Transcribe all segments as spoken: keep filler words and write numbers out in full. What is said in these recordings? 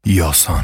یاسان.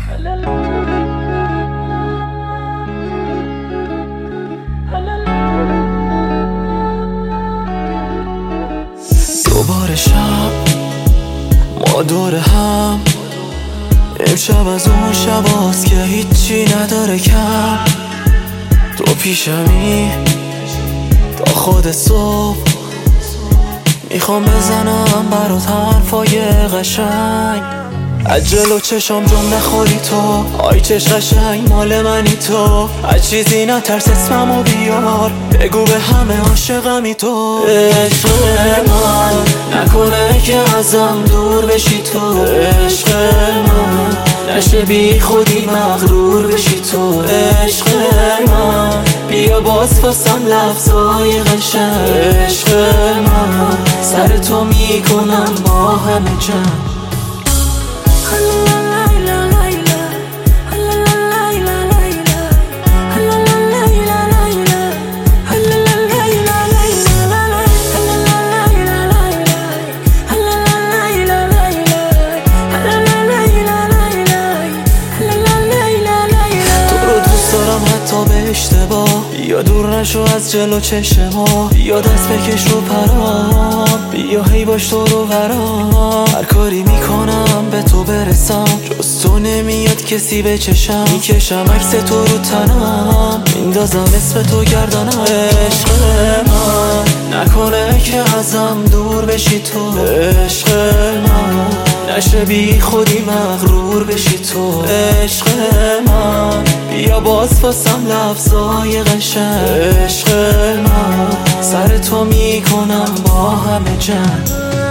دوباره شب ما دور هم، امشب از اون شباست که هیچی نداره کم. تو پیشمی تا خود صبح، میخوام بزنم برات حرفای قشنگ. از جلو چشم جون نخوری تو، آی چش قشنگ مال منی تو. از چیزی نترس اسممو بیار، بگو به همه عاشقمی تو. عشق من نکنه که ازم دور بشی تو، عشق من نشه بی خودی مغرور بشی تو. عشق من بیا باز فاسم لفظای قشنگ. عشق من سر تو میکنم با همه جنگ. به اشتباه بیا دور نشو از جلو چشما، بیا دست بکش رو پرام، بیا هی باش تو رو برام. هر کاری میکنم به تو برسم، جز تو نمیاد کسی به چشم. میکشم عکس تو رو تنم، میندازم اسم تو گردنم. عشق من نکنه که ازم دور بشی تو، عشق من نشه بی خودی مغرور بشی تو. عشق من بیا باز فاسم لفظای قشنگ. عشق من سر تو میکنم با همه جنگ.